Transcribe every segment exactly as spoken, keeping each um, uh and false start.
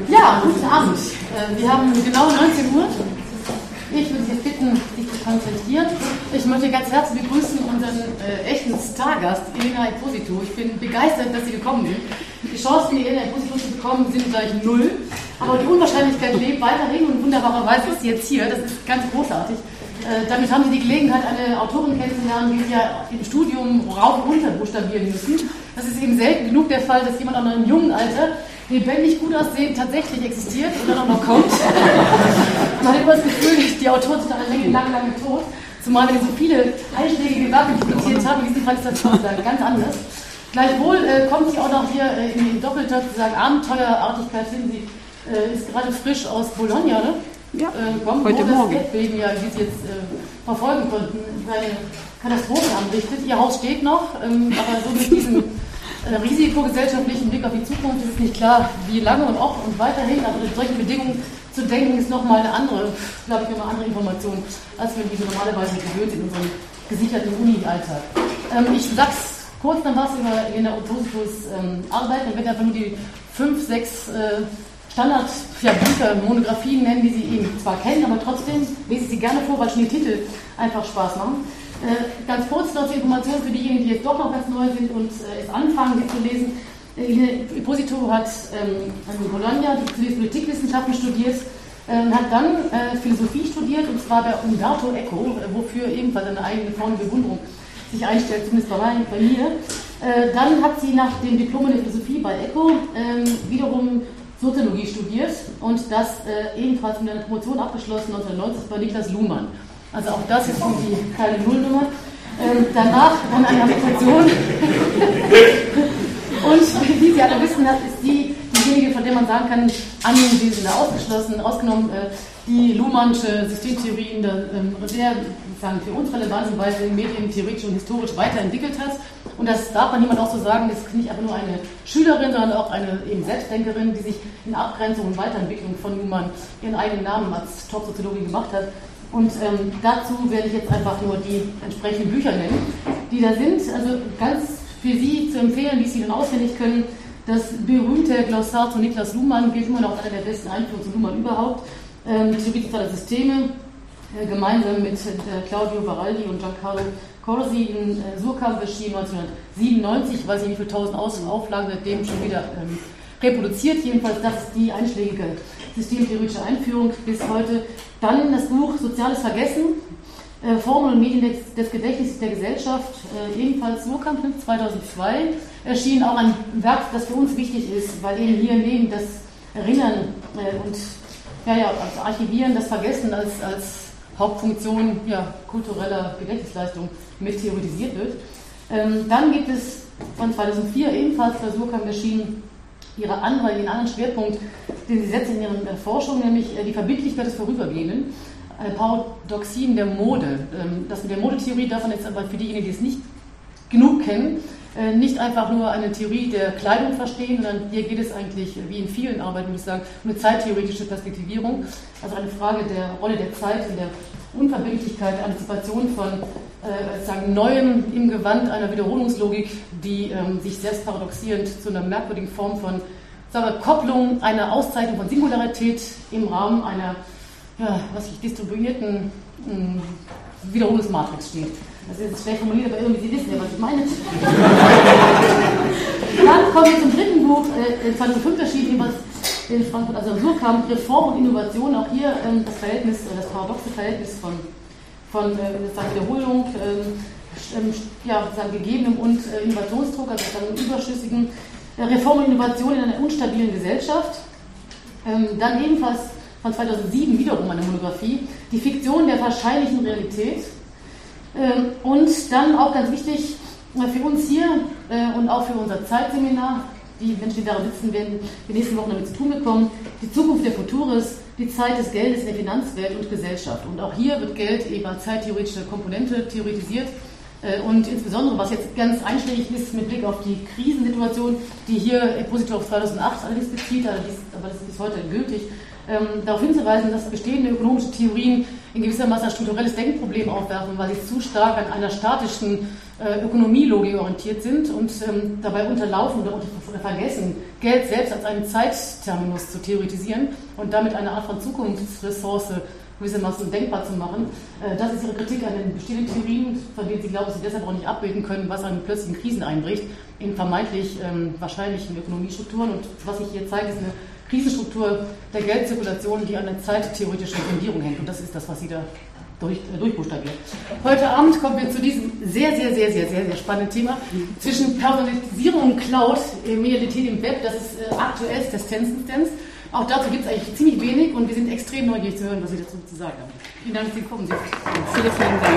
Ja, guten Abend. Wir haben genau neunzehn Uhr. Ich würde Sie bitten, sich zu konzentrieren. Ich möchte ganz herzlich begrüßen unseren äh, echten Stargast, Elena Esposito. Ich bin begeistert, dass Sie gekommen sind. Die Chancen, die Elena Esposito zu bekommen, sind gleich null. Aber die Unwahrscheinlichkeit lebt weiterhin und wunderbarerweise ist sie jetzt hier. Das ist ganz großartig. Äh, damit haben Sie die Gelegenheit, eine Autorin kennenzulernen, die Sie ja im Studium rauf und runter buchstabieren müssen. Das ist eben selten genug der Fall, dass jemand auch noch im jungen Alter lebendig gut aussehen tatsächlich existiert und dann auch noch kommt. Man hat immer das Gefühl, die Autoren sind alle lange, lange tot. Zumal wir so viele einschlägige Werke publiziert haben, in diesem Fall ist das ganz anders. Gleichwohl äh, kommt sie auch noch hier äh, in, in doppelter sozusagen Abenteuerartigkeit hin. Sie äh, ist gerade frisch aus Bologna, ne? Ja, äh, kommt, heute wo das Morgen. Erdbeben, ja, wie Sie jetzt äh, verfolgen konnten, eine Katastrophe anrichtet. Ihr Haus steht noch, ähm, aber so mit diesem äh, risikogesellschaftlichen Blick auf die Zukunft ist es nicht klar, wie lange und auch und weiterhin, aber unter solchen Bedingungen zu denken, ist nochmal eine andere, glaube ich, eine andere Information, als wir diese normalerweise gewöhnt sind in unserem gesicherten Uni-Alltag. Ähm, ich sag's kurz dann was über Elena Espositos ähm, Arbeit, dann wird einfach nur die fünf, sechs äh, Standard, ja, Bücher, Monographien nennen, die Sie eben zwar kennen, aber trotzdem lese ich sie gerne vor, weil schon die Titel einfach Spaß machen. Äh, ganz kurz noch zur Information für diejenigen, die jetzt doch noch ganz neu sind und äh, es anfangen, sie zu lesen. Elena Esposito hat ähm, in Bologna die zunächst Politikwissenschaften studiert, äh, hat dann äh, Philosophie studiert, und zwar bei Umberto Eco, äh, wofür ebenfalls eine eigene Form der Bewunderung sich einstellt, zumindest bei, bei mir. Äh, dann hat sie nach dem Diplom in der Philosophie bei Eco äh, wiederum Soziologie studiert und das äh, ebenfalls mit einer Promotion abgeschlossen neunzehnhundertneunzig bei Niklas Luhmann. Also auch das ist irgendwie keine Nullnummer. Ähm, danach dann eine Habilitation. Und wie Sie alle wissen, das ist die, diejenige, von der man sagen kann, anwesend ausgeschlossen, ausgenommen äh, die Luhmannsche Systemtheorie in der ähm, sehr sagen, für uns relevanten Weise medientheoretisch und historisch weiterentwickelt hat. Und das darf man niemand auch so sagen, das ist nicht einfach nur eine Schülerin, sondern auch eine eben Selbstdenkerin, die sich in Abgrenzung und Weiterentwicklung von Luhmann ihren eigenen Namen als Top-Soziologin gemacht hat. Und ähm, dazu werde ich jetzt einfach nur die entsprechenden Bücher nennen, die da sind. Also ganz für Sie zu empfehlen, wie Sie dann auswendig können, das berühmte Glossar zu Niklas Luhmann gilt immer noch als einer der besten Einführungen zu Luhmann überhaupt. Ähm, Theorie sozialer Systeme, äh, gemeinsam mit äh, Claudio Baraldi und Giancarlo Corsi in äh, Surkamp erschienen neunzehnhundertsiebenundneunzig. Ich weiß nicht, wie viele tausend Auflagen seitdem schon wieder ähm, reproduziert. Jedenfalls, das ist die einschlägige systemtheoretische Einführung bis heute. Dann das Buch Soziales Vergessen, äh, Formen und Medien des, des Gedächtnisses der Gesellschaft, äh, ebenfalls Surkamp zweitausendzwei, erschien auch ein Werk, das für uns wichtig ist, weil eben hier neben das Erinnern äh, und ja, ja, das Archivieren, das Vergessen als, als Hauptfunktion ja, kultureller Gedächtnisleistung mit theoretisiert wird. Ähm, dann gibt es von zweitausendvier ebenfalls bei Surkamp erschienen ihre andere, den anderen Schwerpunkt, den sie setzen in ihren äh, Forschung, nämlich äh, die Verbindlichkeit des Vorübergehenden, äh, Paradoxien der Mode. Ähm, das mit der Modetheorie darf man jetzt aber für diejenigen, die es nicht genug kennen, äh, nicht einfach nur eine Theorie der Kleidung verstehen, sondern hier geht es eigentlich, wie in vielen Arbeiten, würde ich sagen, um eine zeittheoretische Perspektivierung, also eine Frage der Rolle der Zeit und der Unverbindlichkeit, der Antizipation von äh, sagen, Neuem im Gewand einer Wiederholungslogik, die ähm, sich selbst paradoxierend zu einer merkwürdigen Form von sagen wir, Kopplung einer Auszeichnung von Singularität im Rahmen einer ja, was ich, distribuierten äh, Wiederholungsmatrix steht. Das ist jetzt schlecht formuliert, aber irgendwie Sie wissen ja, was ich meine. Dann kommen wir zum dritten Buch, äh, zweitausendfünf erschienen, was in Frankfurt, also Surkamp, Reform und Innovation, auch hier ähm, das Verhältnis, äh, das paradoxe Verhältnis von, von äh, sagen Wiederholung, äh, ja, sagen, gegebenem und äh, Innovationsdruck, also sagen, überschüssigen äh, Reform und Innovation in einer unstabilen Gesellschaft. Ähm, dann ebenfalls von zweitausendsieben wiederum eine Monographie, die Fiktion der wahrscheinlichen Realität. Ähm, und dann auch ganz wichtig äh, für uns hier äh, und auch für unser Zeitseminar, die Menschen, die daran sitzen, werden die nächsten Wochen damit zu tun bekommen, die Zukunft der Futures, die Zeit des Geldes in der Finanzwelt und Gesellschaft. Und auch hier wird Geld eben als zeittheoretische Komponente theoretisiert. Und insbesondere, was jetzt ganz einschlägig ist mit Blick auf die Krisensituation, die hier Esposito auf zweitausendacht allerdings bezieht, aber das ist bis heute gültig, ähm, darauf hinzuweisen, dass bestehende ökonomische Theorien in gewissermaßen ein strukturelles Denkproblem aufwerfen, weil sie zu stark an einer statischen äh, Ökonomielogik orientiert sind und ähm, dabei unterlaufen oder, oder vergessen, Geld selbst als einen Zeitterminus zu theoretisieren und damit eine Art von Zukunftsressource gewissermaßen denkbar zu machen. Äh, das ist ihre Kritik an den bestehenden Theorien, von denen sie glauben, dass sie deshalb auch nicht abbilden können, was an plötzlichen Krisen einbricht, in vermeintlich ähm, wahrscheinlichen Ökonomiestrukturen. Und was ich hier zeige, ist eine Krisenstruktur der Geldzirkulation, die an der zeittheoretischen Fundierung hängt. Und das ist das, was sie da durch, äh, durchbuchstabiert. Heute Abend kommen wir zu diesem sehr, sehr, sehr, sehr, sehr, sehr spannenden Thema zwischen Personalisierung und Cloud, äh, Medialität im Web. Das ist äh, aktuellstes Tendenz. Auch dazu gibt es eigentlich ziemlich wenig und wir sind extrem neugierig zu hören, was Sie dazu zu sagen haben. Vielen Dank, dass Sie kommen. Vielen, vielen Dank.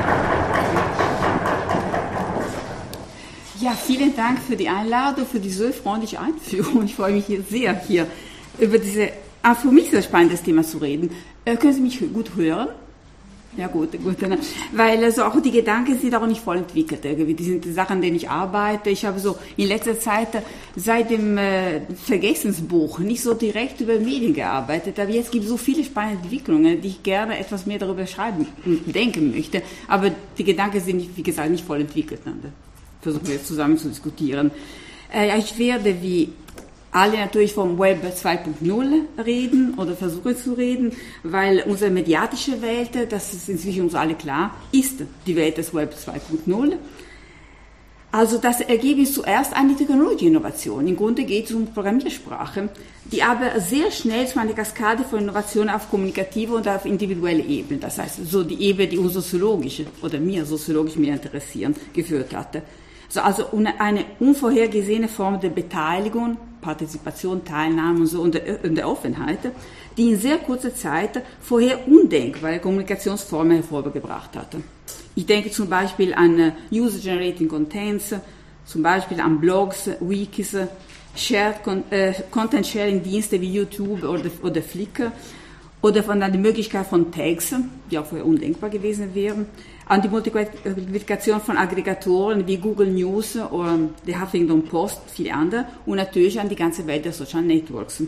Ja, vielen Dank für die Einladung, für die so freundliche Einführung. Ich freue mich hier sehr, hier über diese, ah, für mich sehr spannendes Thema zu reden. Äh, können Sie mich gut hören? Ja, gut, gut. Weil also auch die Gedanken sind auch nicht voll entwickelt. Irgendwie. Die sind die Sachen, an denen ich arbeite. Ich habe so in letzter Zeit seit dem äh, Vergessensbuch nicht so direkt über Medien gearbeitet. Aber jetzt gibt es so viele spannende Entwicklungen, die ich gerne etwas mehr darüber schreiben und denken möchte. Aber die Gedanken sind, nicht, wie gesagt, nicht voll entwickelt. Versuchen wir jetzt zusammen zu diskutieren. Äh, ich werde wie alle natürlich vom Web zwei Punkt null reden oder versuchen zu reden, weil unsere mediatische Welt, das ist inzwischen uns alle klar, ist die Welt des Web zwei Punkt null. Also das Ergebnis zuerst eine Technologieinnovation. Im Grunde geht es um Programmiersprache, die aber sehr schnell zu einer Kaskade von Innovationen auf kommunikative und auf individuelle Ebene, das heißt so die Ebene, die uns soziologisch oder mir soziologisch mehr interessieren, geführt hatte. So, also eine unvorhergesehene Form der Beteiligung, Partizipation, Teilnahme und so und der, und der Offenheit, die in sehr kurzer Zeit vorher undenkbare Kommunikationsformen hervorgebracht hatte. Ich denke zum Beispiel an User-Generating Contents, zum Beispiel an Blogs, Wikis, Shared, äh, Content-Sharing-Dienste wie YouTube oder, oder Flickr oder von der Möglichkeit von Tags, die auch vorher undenkbar gewesen wären, an die Multiplikation von Aggregatoren wie Google News oder der Huffington Post, viele andere und natürlich an die ganze Welt der Social Networks.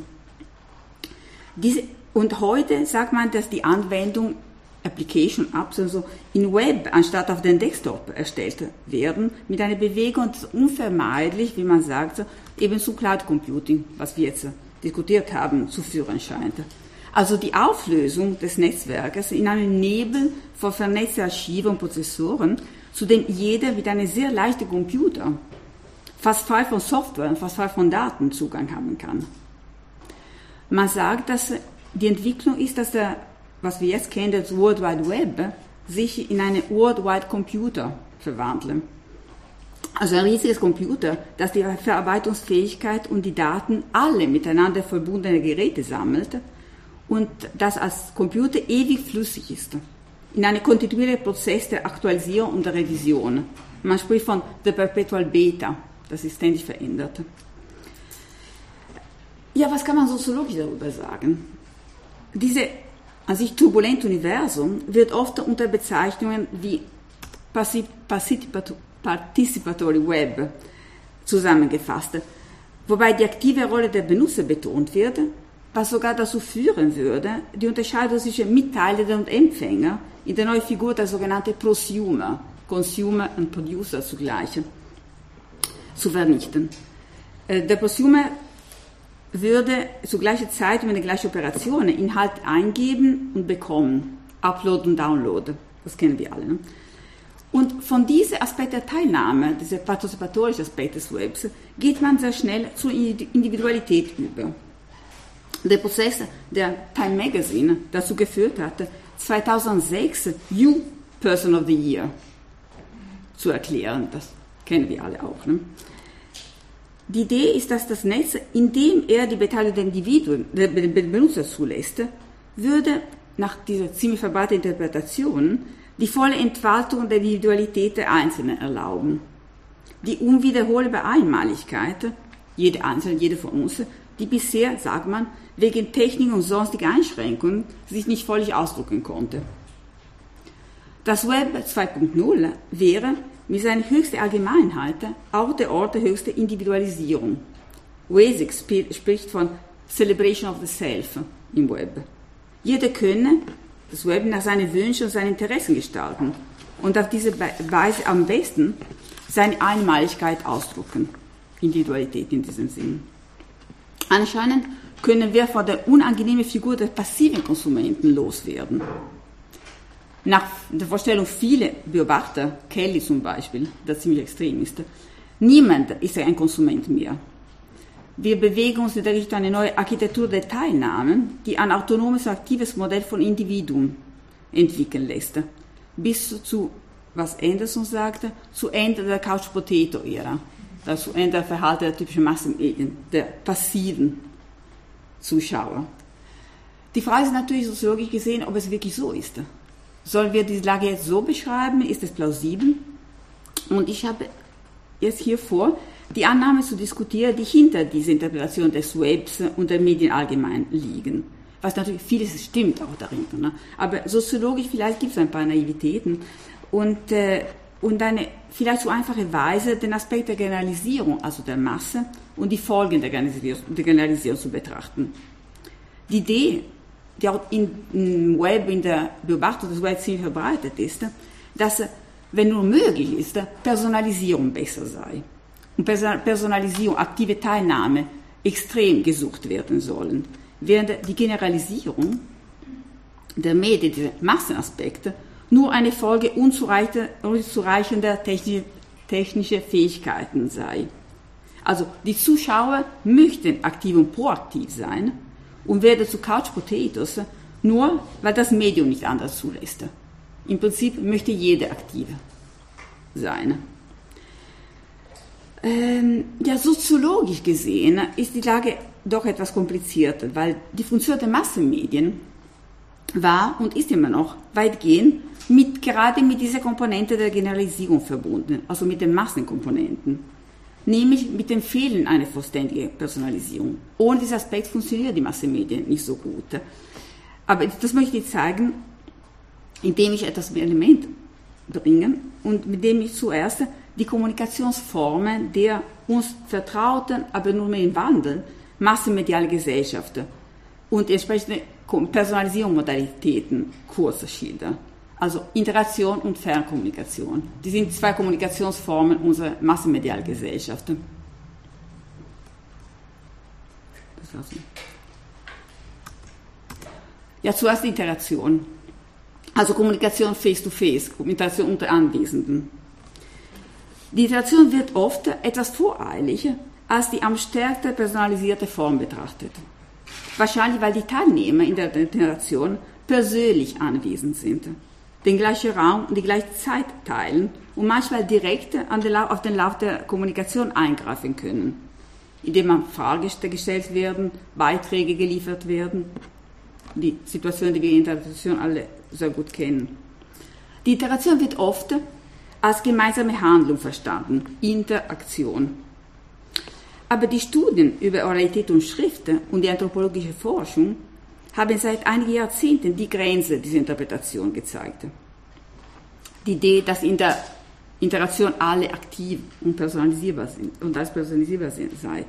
Diese, und heute sagt man, dass die Anwendung Application Apps also in Web anstatt auf den Desktop erstellt werden, mit einer Bewegung, das unvermeidlich, wie man sagt, eben zu Cloud Computing, was wir jetzt diskutiert haben, zu führen scheint. Also die Auflösung des Netzwerkes in einem Nebel von vernetzten Archiven und Prozessoren, zu dem jeder mit einem sehr leichten Computer, fast frei von Software und fast frei von Daten Zugang haben kann. Man sagt, dass die Entwicklung ist, dass der, was wir jetzt kennen, das World Wide Web, sich in einen World Wide Computer verwandelt. Also ein riesiges Computer, das die Verarbeitungsfähigkeit und die Daten alle miteinander verbundene Geräte sammelt, und das als Computer ewig flüssig ist, in einem kontinuierlichen Prozess der Aktualisierung und der Revision. Man spricht von der Perpetual Beta, das ist ständig verändert. Ja, was kann man soziologisch darüber sagen? Diese an sich turbulente Universum wird oft unter Bezeichnungen wie Participatory Web zusammengefasst, wobei die aktive Rolle der Benutzer betont wird, was sogar dazu führen würde, die Unterscheidung zwischen Mitteilender und Empfänger in der neuen Figur der sogenannten Prosumer, Consumer und Producer zugleich, zu vernichten. Der Prosumer würde zu gleicher Zeit über eine gleiche Operation Inhalt eingeben und bekommen, Upload und Download, das kennen wir alle. Ne? Und von diesem Aspekt der Teilnahme, dieser partizipatorische Aspekt des Webs, geht man sehr schnell zur Individualität über. Der Prozess der Time Magazine dazu geführt hatte, zweitausendsechs You Person of the Year zu erklären. Das kennen wir alle auch. Ne? Die Idee ist, dass das Netz, indem er die Beteiligung der Individuen, der Benutzer zulässt, würde nach dieser ziemlich verbreiteten Interpretation die volle Entfaltung der Individualität der Einzelnen erlauben. Die unwiederholbare Einmaligkeit, jede Einzelne, jede von uns, die bisher, sagt man, wegen Technik und sonstiger Einschränkungen sich nicht völlig ausdrücken konnte. Das Web zwei Punkt null wäre mit seiner höchsten Allgemeinheit auch der Ort der höchsten Individualisierung. Wesig spricht von Celebration of the Self im Web. Jeder könne das Web nach seinen Wünschen und seinen Interessen gestalten und auf diese Weise am besten seine Einmaligkeit ausdrücken. Individualität in diesem Sinn. Anscheinend können wir von der unangenehmen Figur des passiven Konsumenten loswerden. Nach der Vorstellung vieler Beobachter, Kelly zum Beispiel, der ziemlich extrem ist, niemand ist ein Konsument mehr. Wir bewegen uns in der Richtung eine neue Architektur der Teilnahme, die ein autonomes, aktives Modell von Individuum entwickeln lässt, bis zu, was Anderson sagte, zu Ende der Couch-Potato-Ära, also zu Ende der Verhalten der typischen Massenmedien, der passiven Zuschauer. Die Frage ist natürlich soziologisch gesehen, ob es wirklich so ist. Sollen wir diese Lage jetzt so beschreiben? Ist es plausibel? Und ich habe jetzt hier vor, die Annahme zu diskutieren, die hinter dieser Interpretation des Webs und der Medien allgemein liegen. Was natürlich vieles stimmt auch darin. Ne? Aber soziologisch vielleicht gibt es ein paar Naivitäten und, äh, und eine vielleicht so einfache Weise, den Aspekt der Generalisierung, also der Masse, und die Folgen der Generalisierung, der Generalisierung zu betrachten. Die Idee, die auch in, im Web, in der Beobachtung des Webs ziemlich verbreitet ist, dass, wenn nur möglich ist, Personalisierung besser sei. Und Personalisierung, aktive Teilnahme extrem gesucht werden sollen, während die Generalisierung der Medien, diese Massenaspekte, nur eine Folge unzureichender technischer technische Fähigkeiten sei. Also die Zuschauer möchten aktiv und proaktiv sein und werden zu Couch Potatoes, nur weil das Medium nicht anders zulässt. Im Prinzip möchte jeder aktiv sein. Ähm, ja, soziologisch gesehen ist die Lage doch etwas komplizierter, weil die Funktion der Massenmedien war und ist immer noch weitgehend mit, gerade mit dieser Komponente der Generalisierung verbunden, also mit den Massenkomponenten, nämlich mit dem Fehlen einer vollständigen Personalisierung. Ohne diesen Aspekt funktionieren die Massenmedien nicht so gut. Aber das möchte ich zeigen, indem ich etwas mit Element bringe und mit dem ich zuerst die Kommunikationsformen der uns vertrauten, aber nur mehr im Wandel, massenmediale Gesellschaften und entsprechende Personalisierungsmodalitäten kurz schildern. Also Interaktion und Fernkommunikation. Die sind zwei Kommunikationsformen unserer massenmedialen Gesellschaften. Das war's. Ja, zuerst die Interaktion. Also Kommunikation face-to-face, Interaktion unter Anwesenden. Die Interaktion wird oft etwas voreiliger als die am stärksten personalisierte Form betrachtet. Wahrscheinlich, weil die Teilnehmer in der Interaktion persönlich anwesend sind, den gleichen Raum und die gleiche Zeit teilen und manchmal direkt an den Lauf, auf den Lauf der Kommunikation eingreifen können, indem man Fragen gestellt werden, Beiträge geliefert werden, die Situation, die wir in der Interaktion alle sehr gut kennen. Die Interaktion wird oft als gemeinsame Handlung verstanden, Interaktion. Aber die Studien über Oralität und Schrift und die anthropologische Forschung haben seit einigen Jahrzehnten die Grenze dieser Interpretation gezeigt. Die Idee, dass in der Interaktion alle aktiv und personalisierbar sind und als personalisierbar sind, seid.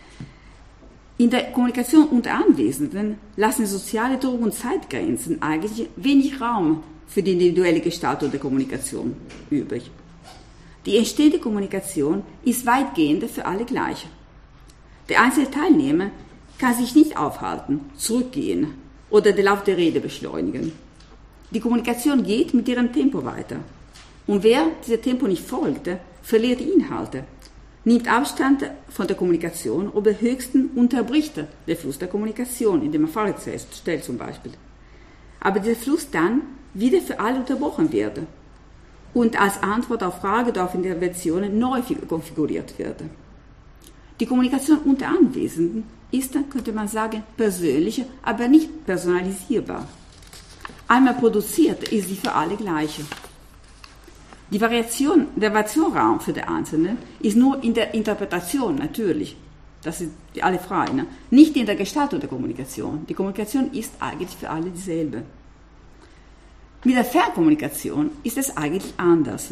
In der Kommunikation unter Anwesenden lassen soziale Druck- und Zeitgrenzen eigentlich wenig Raum für die individuelle Gestaltung der Kommunikation übrig. Die entstehende Kommunikation ist weitgehend für alle gleich. Der einzelne Teilnehmer kann sich nicht aufhalten, zurückgehen oder den Lauf der Rede beschleunigen. Die Kommunikation geht mit ihrem Tempo weiter. Und wer diesem Tempo nicht folgt, verliert die Inhalte, nimmt Abstand von der Kommunikation oder höchstens unterbricht den Fluss der Kommunikation, indem man Fragen stellt zum Beispiel. Aber dieser Fluss dann wieder für alle unterbrochen wird und als Antwort auf Fragen oder auf Interventionen neu konfiguriert wird. Die Kommunikation unter Anwesenden ist, könnte man sagen, persönlich, aber nicht personalisierbar. Einmal produziert ist sie für alle gleiche. Die Variation, der Variationraum für den Einzelnen ist nur in der Interpretation natürlich, das ist alle frei, ne? Nicht in der Gestaltung der Kommunikation. Die Kommunikation ist eigentlich für alle dieselbe. Mit der Fernkommunikation ist es eigentlich anders.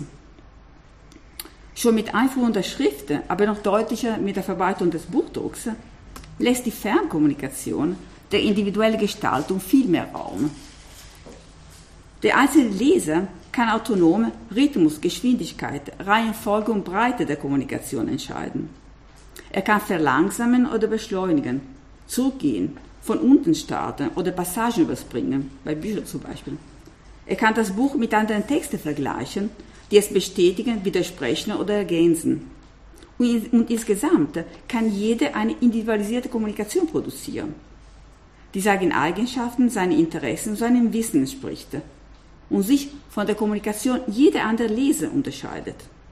Schon mit Einführung der Schrift, aber noch deutlicher mit der Verbreitung des Buchdrucks, lässt die Fernkommunikation der individuellen Gestaltung viel mehr Raum. Der einzelne Leser kann autonom Rhythmus, Geschwindigkeit, Reihenfolge und Breite der Kommunikation entscheiden. Er kann verlangsamen oder beschleunigen, zurückgehen, von unten starten oder Passagen überspringen, bei Büchern zum Beispiel. Er kann das Buch mit anderen Texten vergleichen, die es bestätigen, widersprechen oder ergänzen. Und, und insgesamt kann jeder eine individualisierte Kommunikation produzieren, die seinen Eigenschaften, seinen Interessen und seinem Wissen entspricht und sich von der Kommunikation jeder andere Leser unterscheidet.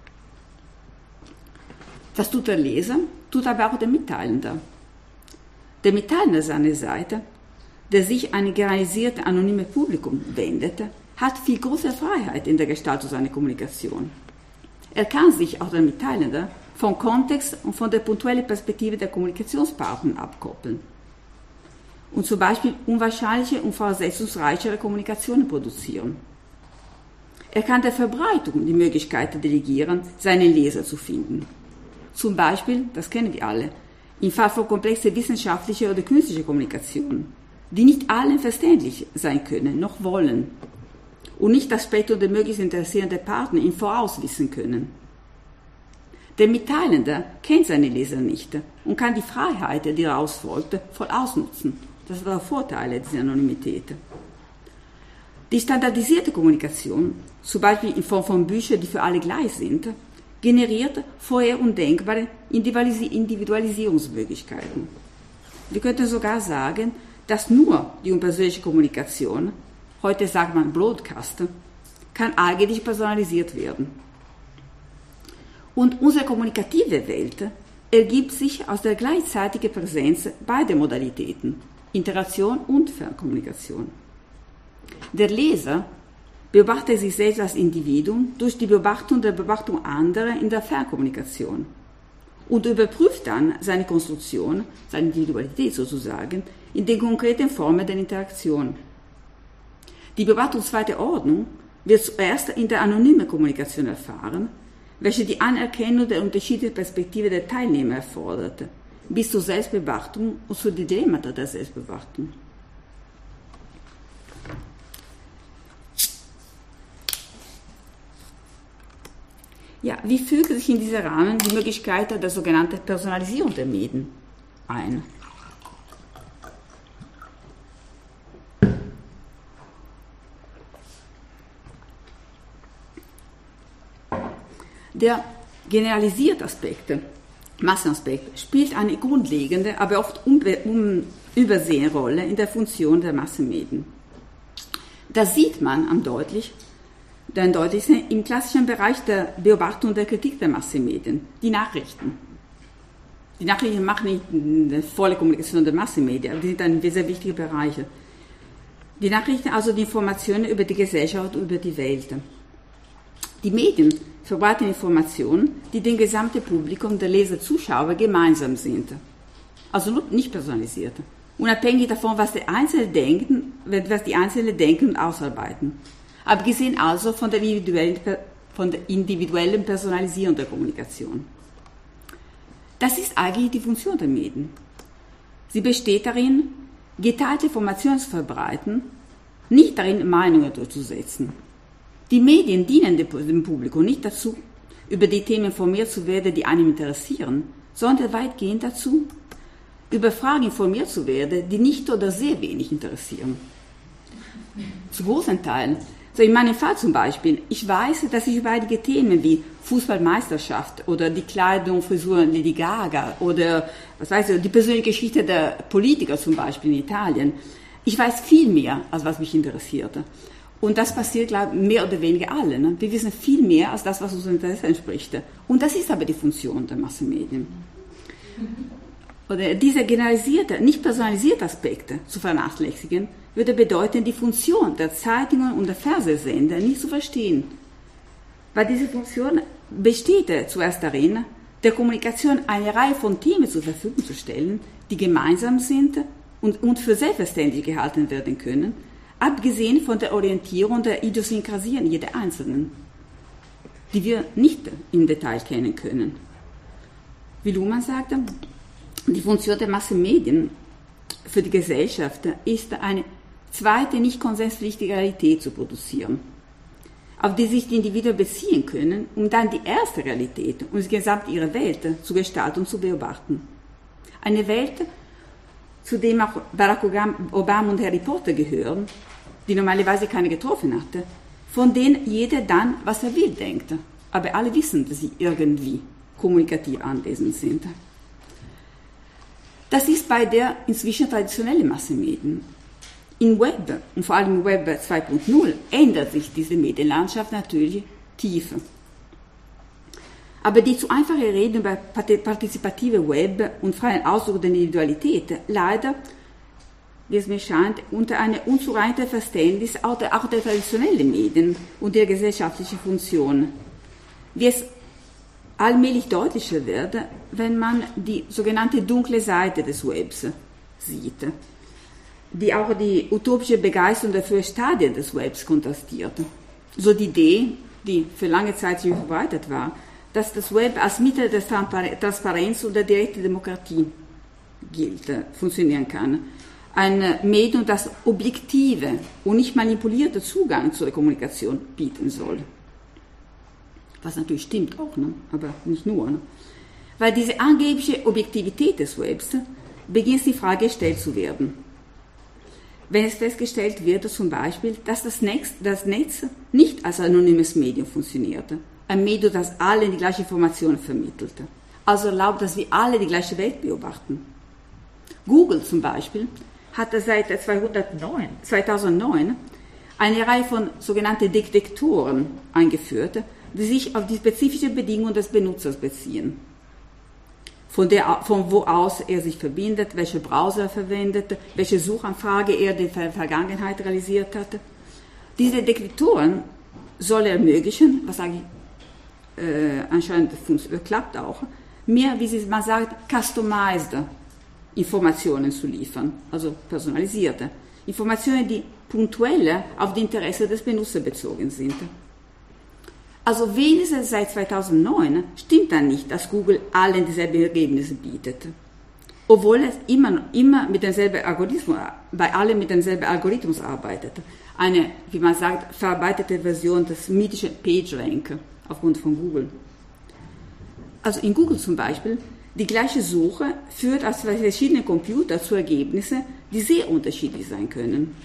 Das tut der Leser, tut aber auch der Mitteilende. Der Mitteilende seiner Seite, der sich an ein generalisiertes, anonymes Publikum wendet, hat viel größere Freiheit in der Gestaltung seiner Kommunikation. Er kann sich, auch der Mitteilende, vom Kontext und von der punktuellen Perspektive der Kommunikationspartner abkoppeln und zum Beispiel unwahrscheinliche und voraussetzungsreichere Kommunikationen produzieren. Er kann der Verbreitung die Möglichkeit delegieren, seinen Leser zu finden. Zum Beispiel, das kennen wir alle, im Fall von komplexer wissenschaftlicher oder künstlicher Kommunikation, die nicht allen verständlich sein können, noch wollen und nicht das Spektrum der möglichst interessierenden Partner im Voraus wissen können. Der Mitteilende kennt seine Leser nicht und kann die Freiheit, die daraus folgt, voll ausnutzen. Das sind auch Vorteile dieser Anonymität. Die standardisierte Kommunikation, zum Beispiel in Form von Büchern, die für alle gleich sind, generiert vorher undenkbare Individualisierungsmöglichkeiten. Wir könnten sogar sagen, dass nur die unpersönliche Kommunikation, heute sagt man Broadcast, kann eigentlich personalisiert werden. Und unsere kommunikative Welt ergibt sich aus der gleichzeitigen Präsenz beider Modalitäten, Interaktion und Fernkommunikation. Der Leser beobachtet sich selbst als Individuum durch die Beobachtung der Beobachtung anderer in der Fernkommunikation und überprüft dann seine Konstruktion, seine Individualität sozusagen, in den konkreten Formen der Interaktion. Die Beobachtung zweiter Ordnung wird zuerst in der anonymen Kommunikation erfahren, welche die Anerkennung der unterschiedlichen Perspektive der Teilnehmer erfordert, bis zur Selbstbeobachtung und zu Dilemmata der Selbstbeobachtung. Ja, wie fügt sich in diesen Rahmen die Möglichkeit der sogenannten Personalisierung der Medien ein? Der generalisierte Aspekt, Massenaspekt, spielt eine grundlegende, aber oft unübersehene Rolle in der Funktion der Massenmedien. Das sieht man am deutlich, am deutlichsten im klassischen Bereich der Beobachtung und der Kritik der Massenmedien, die Nachrichten. Die Nachrichten machen nicht eine volle Kommunikation der Massenmedien, aber die sind ein sehr wichtiger Bereich. Die Nachrichten, also die Informationen über die Gesellschaft und über die Welt. Die Medien verbreiten Informationen, die dem gesamten Publikum, der Leser, Zuschauer gemeinsam sind. Also nicht personalisiert. Unabhängig davon, was die Einzelnen denken, was die Einzelnen denken und ausarbeiten. Abgesehen also von der individuellen, von der individuellen Personalisierung der Kommunikation. Das ist eigentlich die Funktion der Medien. Sie besteht darin, geteilte Informationen zu verbreiten, nicht darin, Meinungen durchzusetzen. Die Medien dienen dem Publikum nicht dazu, über die Themen informiert zu werden, die einen interessieren, sondern weitgehend dazu, über Fragen informiert zu werden, die nicht oder sehr wenig interessieren. Zu großen Teilen. So in meinem Fall zum Beispiel, ich weiß, dass ich über einige Themen wie Fußballmeisterschaft oder die Kleidung, Frisur Lady Gaga oder was weiß ich, die persönliche Geschichte der Politiker zum Beispiel in Italien, ich weiß viel mehr, als was mich interessierte. Und das passiert, glaube ich, mehr oder weniger alle. Ne? Wir wissen viel mehr als das, was unserem Interesse entspricht. Und das ist aber die Funktion der Massenmedien. Oder diese generalisierte, nicht personalisierte Aspekte zu vernachlässigen, würde bedeuten, die Funktion der Zeitungen und der Fernsehsender nicht zu verstehen. Weil diese Funktion besteht zuerst darin, der Kommunikation eine Reihe von Themen zur Verfügung zu stellen, die gemeinsam sind und, und für selbstverständlich gehalten werden können, abgesehen von der Orientierung der Idiosynkrasien jeder Einzelnen, die wir nicht im Detail kennen können. Wie Luhmann sagte, die Funktion der Massenmedien für die Gesellschaft ist eine zweite, nicht konsenspflichtige Realität zu produzieren. auf die sich die Individuen beziehen können, um dann die erste Realität und insgesamt ihre Welt zu gestalten und zu beobachten. Eine Welt, zu dem auch Barack Obama und Harry Potter gehören, die normalerweise keine getroffen hatte, von denen jeder dann, was er will, denkt. Aber alle wissen, dass sie irgendwie kommunikativ anwesend sind. Das ist bei der inzwischen traditionellen Massenmedien. Im Web, und vor allem im Web zwei Punkt null, ändert sich diese Medienlandschaft natürlich tiefer. Aber die zu einfache Rede über partizipative Web und freien Ausdruck der Individualität leider, wie es mir scheint, unter einem unzureichenden Verständnis auch der, auch der traditionellen Medien und der gesellschaftlichen Funktion, wie es allmählich deutlicher wird, wenn man die sogenannte dunkle Seite des Webs sieht, die auch die utopische Begeisterung der frühen Stadien des Webs kontrastiert. So die Idee, die für lange Zeit sich verbreitet war, dass das Web als Mittel der Transparenz und der direkten Demokratie gilt, funktionieren kann. Ein Medium, das objektive und nicht manipulierte Zugang zur Kommunikation bieten soll. Was natürlich stimmt auch, ne? Aber nicht nur. Ne? Weil diese angebliche Objektivität des Webs beginnt die Frage gestellt zu werden. Wenn es festgestellt wird, zum Beispiel, dass das Netz, das Netz nicht als anonymes Medium funktionierte, ein Medium, das allen die gleiche Information vermittelte, also erlaubt, dass wir alle die gleiche Welt beobachten. Google zum Beispiel hatte seit zweitausendneun eine Reihe von sogenannten Detektoren eingeführt, die sich auf die spezifischen Bedingungen des Benutzers beziehen. Von, der, von wo aus er sich verbindet, welche Browser er verwendet, welche Suchanfrage er in der Vergangenheit realisiert hat. Diese Detektoren sollen ermöglichen, was sage ich, äh, anscheinend äh, klappt auch, mehr, wie man sagt, customized Informationen zu liefern, also personalisierte Informationen, die punktuell auf die Interessen des Benutzers bezogen sind. Also wenigstens seit zweitausendneun stimmt dann nicht, dass Google allen dieselben Ergebnisse bietet. Obwohl es immer, immer mit demselben Algorithmus, bei allen mit demselben Algorithmus arbeitet. Eine, wie man sagt, verarbeitete Version des mythischen PageRank aufgrund von Google. Also in Google zum Beispiel, die gleiche Suche führt aus zwei verschiedenen Computern zu Ergebnissen, die sehr unterschiedlich sein können.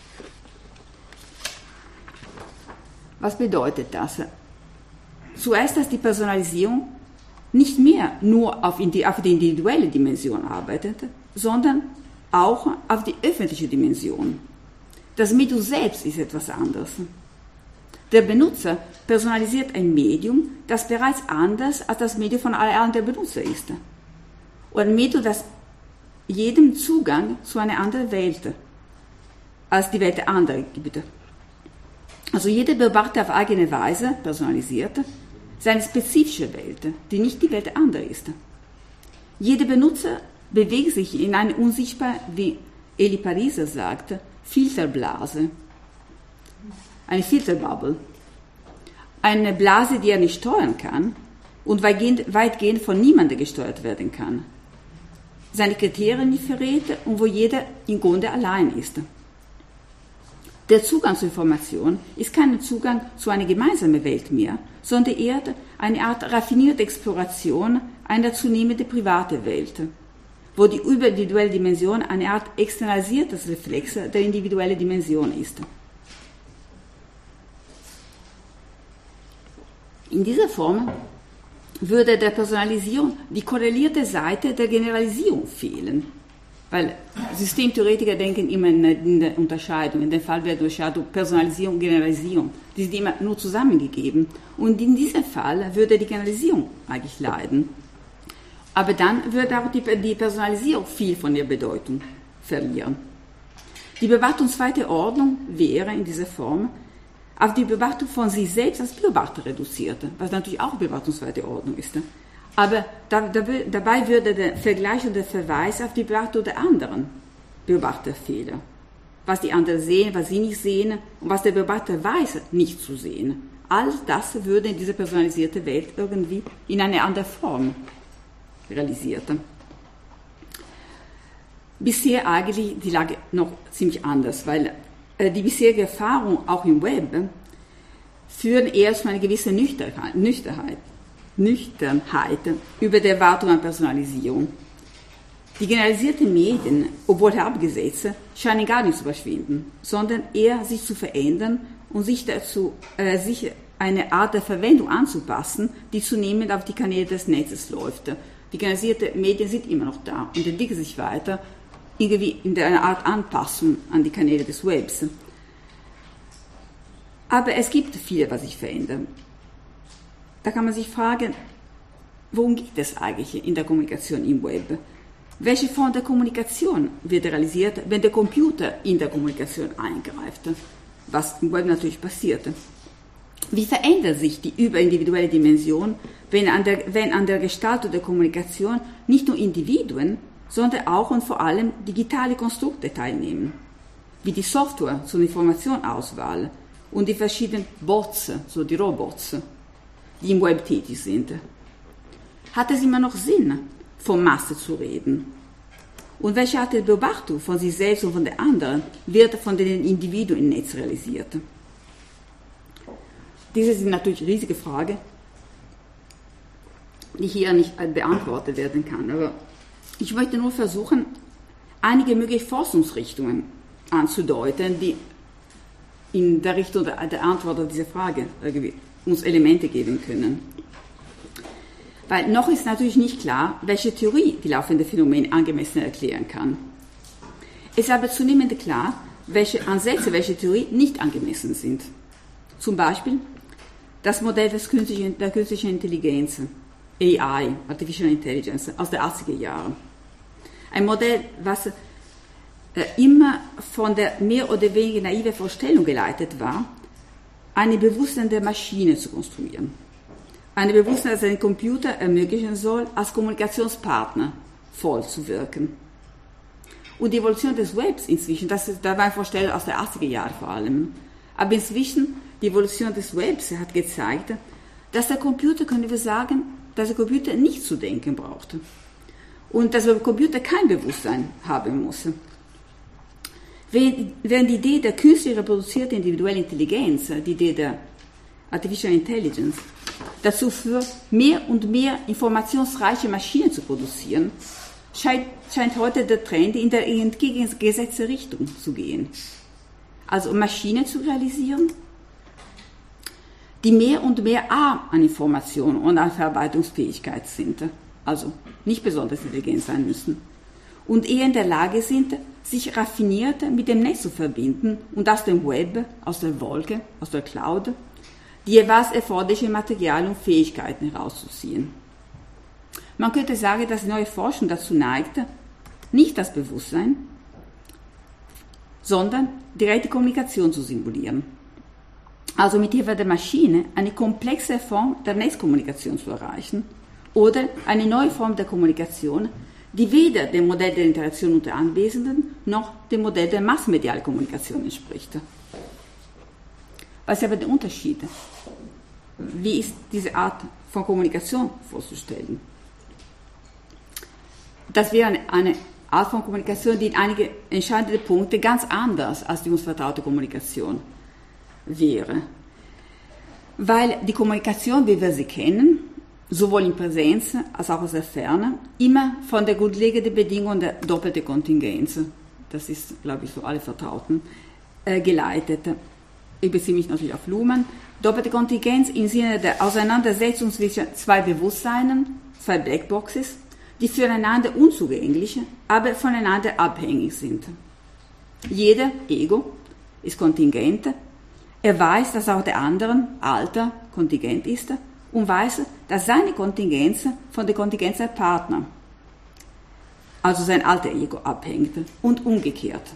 Was bedeutet das? Zuerst, dass die Personalisierung nicht mehr nur auf die, auf die individuelle Dimension arbeitet, sondern auch auf die öffentliche Dimension. Das Medium selbst ist etwas anderes. Der Benutzer personalisiert ein Medium, das bereits anders als das Medium von allen anderen Benutzer ist. Und ein Medium, das jedem Zugang zu einer anderen Welt als die Welt der anderen gibt. Also jeder beobachtet auf eigene Weise, personalisiert, seine spezifische Welt, die nicht die Welt der anderen ist. Jeder Benutzer bewegt sich in eine unsichtbare, wie Eli Pariser sagt, Filterblase, eine Filterbubble, eine Blase, die er nicht steuern kann und weitgehend, weitgehend von niemandem gesteuert werden kann, seine Kriterien nicht verrät und wo jeder im Grunde allein ist. Der Zugang zur Information ist kein Zugang zu einer gemeinsamen Welt mehr, sondern eher eine Art raffinierte Exploration einer zunehmenden privaten Welt, wo die individuelle Dimension eine Art externalisiertes Reflex der individuellen Dimension ist. In dieser Form würde der Personalisierung die korrelierte Seite der Generalisierung fehlen. Weil Systemtheoretiker denken immer in der Unterscheidung. In dem Fall wäre Unterscheidung Personalisierung und Generalisierung. Die sind immer nur zusammengegeben. Und in diesem Fall würde die Generalisierung eigentlich leiden. Aber dann würde auch die, die Personalisierung viel von ihrer Bedeutung verlieren. Die Beobachtung zweiter Ordnung wäre in dieser Form auf die Beobachtung von sich selbst als Beobachter reduziert, was natürlich auch Beobachtung zweiter Ordnung ist. Aber da, da, dabei würde der Vergleich und der Verweis auf die Beobachtung der anderen Beobachter fehlen. Was die anderen sehen, was sie nicht sehen und was der Beobachter weiß, nicht zu sehen. All das würde in dieser personalisierten Welt irgendwie in einer anderen Form realisiert. Bisher eigentlich die Lage noch ziemlich anders, weil äh, die bisherige Erfahrung auch im Web führen eher zu einer gewissen Nüchternheit, Nüchternheit, Nüchternheit über die Erwartung an Personalisierung. Die generalisierten Medien, obwohl herabgesetzt, scheinen gar nicht zu verschwinden, sondern eher sich zu verändern und sich dazu, äh, sich eine Art der Verwendung anzupassen, die zunehmend auf die Kanäle des Netzes läuft. Die generalisierten Medien sind immer noch da und entwickeln sich weiter, irgendwie in einer Art Anpassung an die Kanäle des Webs. Aber es gibt viel, was sich verändert. Da kann man sich fragen, worum geht es eigentlich in der Kommunikation im Web? Welche Form der Kommunikation wird realisiert, wenn der Computer in der Kommunikation eingreift? Was im Web natürlich passiert. Wie verändert sich die überindividuelle Dimension, wenn an der, wenn an der Gestaltung der Kommunikation nicht nur Individuen, sondern auch und vor allem digitale Konstrukte teilnehmen, wie die Software zur Informationsauswahl und die verschiedenen Bots, so die Robots, die im Web tätig sind. Hat es immer noch Sinn, von Masse zu reden? Und welche Art der Beobachtung von sich selbst und von den anderen wird von den Individuen im Netz realisiert? Diese ist natürlich eine riesige Frage, die hier nicht beantwortet werden kann. Aber ich möchte nur versuchen, einige mögliche Forschungsrichtungen anzudeuten, die in der Richtung der Antwort auf diese Frage uns Elemente geben können. Weil noch ist natürlich nicht klar, welche Theorie die laufende Phänomene angemessen erklären kann. Es ist aber zunehmend klar, welche Ansätze, welche Theorie nicht angemessen sind. Zum Beispiel das Modell des künstlichen, der künstlichen Intelligenz, A I, Artificial Intelligence, aus den achtziger Jahren. Ein Modell, was äh, immer von der mehr oder weniger naiven Vorstellung geleitet war, eine Bewusstsein der Maschine zu konstruieren. Eine Bewusstsein, das den Computer ermöglichen soll, als Kommunikationspartner voll zu wirken. Und die Evolution des Webs inzwischen, das ist, da war eine Vorstellung aus den achtziger Jahren vor allem, aber inzwischen, die Evolution des Webs hat gezeigt, dass der Computer, können wir sagen, dass der Computer nicht zu denken braucht. Und dass der Computer kein Bewusstsein haben muss. Während die Idee der künstlich reproduzierten individuellen Intelligenz, die Idee der Artificial Intelligence, dazu führt, mehr und mehr informationsreiche Maschinen zu produzieren, scheint, scheint heute der Trend in der entgegengesetzte Richtung zu gehen. Also Maschinen zu realisieren, die mehr und mehr arm an Information und an Verarbeitungsfähigkeit sind, also nicht besonders intelligent sein müssen, und eher in der Lage sind, sich raffiniert mit dem Netz zu verbinden und aus dem Web, aus der Wolke, aus der Cloud, die jeweils erforderlichen Materialien und Fähigkeiten herauszuziehen. Man könnte sagen, dass die neue Forschung dazu neigt, nicht das Bewusstsein, sondern direkte Kommunikation zu simulieren. Also mit Hilfe der Maschine eine komplexe Form der Netzkommunikation zu erreichen oder eine neue Form der Kommunikation, die weder dem Modell der Interaktion unter Anwesenden noch dem Modell der massmedialen Kommunikation entspricht. Was ist aber der Unterschied? Wie ist diese Art von Kommunikation vorzustellen? Das wäre eine, eine Art von Kommunikation, die in einige entscheidende Punkte ganz anders als die uns vertraute Kommunikation wäre. Weil die Kommunikation, wie wir sie kennen, sowohl in Präsenz als auch aus der Ferne, immer von der grundlegenden Bedingung der doppelten Kontingenz, das ist, glaube ich, so alle Vertrauten, äh, geleitet. Ich beziehe mich natürlich auf Luhmann. Doppelte Kontingenz im Sinne der Auseinandersetzung zwischen zwei Bewusstseinen, zwei Blackboxes, die füreinander unzugänglich, aber voneinander abhängig sind. Jeder Ego ist kontingent. Er weiß, dass auch der andere alter kontingent ist und weiß, dass seine Kontingenz von der Kontingenz der Partner, also sein alter Ego, abhängt und umgekehrt.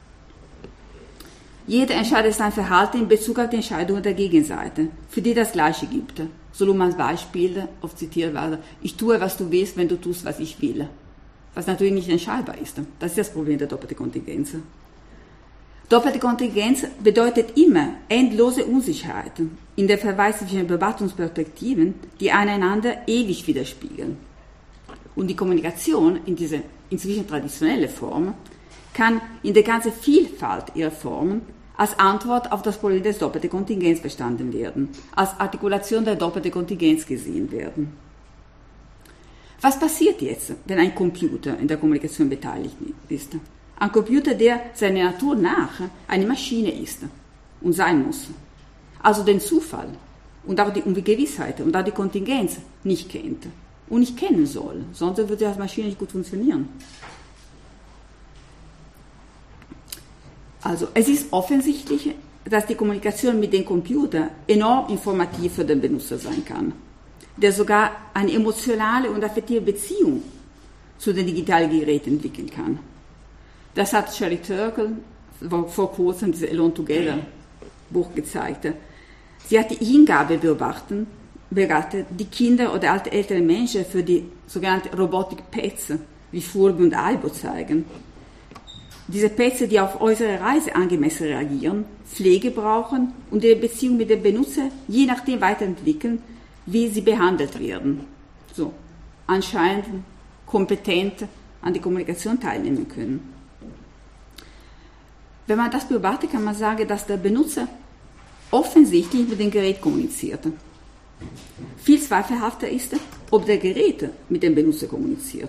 Jeder entscheidet sein Verhalten in Bezug auf die Entscheidungen der Gegenseite, für die das Gleiche gibt. So Luhmanns Beispiel, oft zitiert war, ich tue, was du willst, wenn du tust, was ich will. Was natürlich nicht entscheidbar ist. Das ist das Problem der doppelten Kontingenz. Doppelte Kontingenz bedeutet immer endlose Unsicherheiten in der Verweis zwischen Beobachtungsperspektiven, die einander ewig widerspiegeln. Und die Kommunikation in dieser inzwischen traditionellen Form kann in der ganzen Vielfalt ihrer Formen als Antwort auf das Problem des doppelten Kontingents verstanden werden, als Artikulation der doppelten Kontingenz gesehen werden. Was passiert jetzt, wenn ein Computer in der Kommunikation beteiligt ist? Ein Computer, der seiner Natur nach eine Maschine ist und sein muss, also den Zufall und auch die Ungewissheit und auch die Kontingenz nicht kennt und nicht kennen soll, sonst würde die Maschine nicht gut funktionieren. Also es ist offensichtlich, dass die Kommunikation mit dem Computer enorm informativ für den Benutzer sein kann, der sogar eine emotionale und affektive Beziehung zu den digitalen Geräten entwickeln kann. Das hat Sherry Turkle vor kurzem dieses Alone Together Buch gezeigt. Sie hat die Hingabe beobachtet, die Kinder oder alte ältere Menschen für die sogenannten Robotic Pets wie Furby und Aibo zeigen. Diese Pets, die auf äußere Reize angemessen reagieren, Pflege brauchen und ihre Beziehung mit dem Benutzer je nachdem weiterentwickeln, wie sie behandelt werden. So, anscheinend kompetent an der Kommunikation teilnehmen können. Wenn man das beobachtet, kann man sagen, dass der Benutzer offensichtlich mit dem Gerät kommuniziert. Viel zweifelhafter ist, ob der Gerät mit dem Benutzer kommuniziert.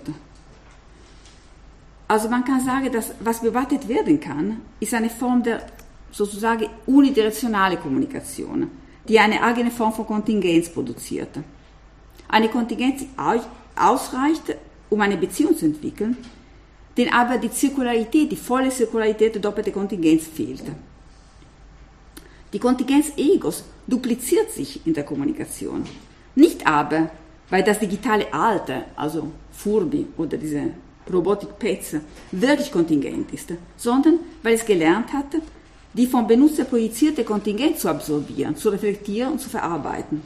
Also man kann sagen, dass was beobachtet werden kann, ist eine Form der sozusagen unidirektionale Kommunikation, die eine eigene Form von Kontingenz produziert. Eine Kontingenz, die ausreicht, um eine Beziehung zu entwickeln, denen aber die Zirkularität, die volle Zirkularität der doppelten Kontingenz fehlt. Die Kontingenz Egos dupliziert sich in der Kommunikation. Nicht aber, weil das digitale Alter, also Furby oder diese Robotic Pets, wirklich kontingent ist, sondern weil es gelernt hat, die vom Benutzer projizierte Kontingenz zu absorbieren, zu reflektieren und zu verarbeiten.